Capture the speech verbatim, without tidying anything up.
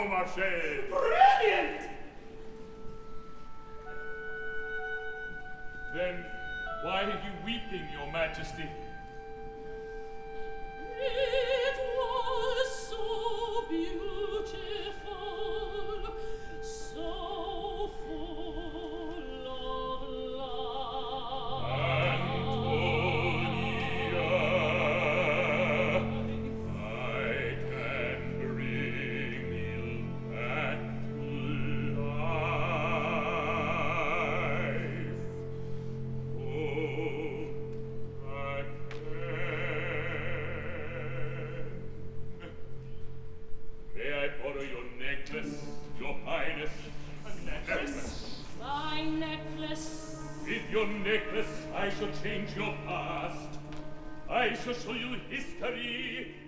Bon Marché. Brilliant! Then why are you weeping, your majesty? It was so beautiful, so full of love. Antonia, I can bring you back to life. Oh, I can. May I borrow your necklace, your highness? A necklace? My necklace. With your necklace I shall change your past. I shall show you history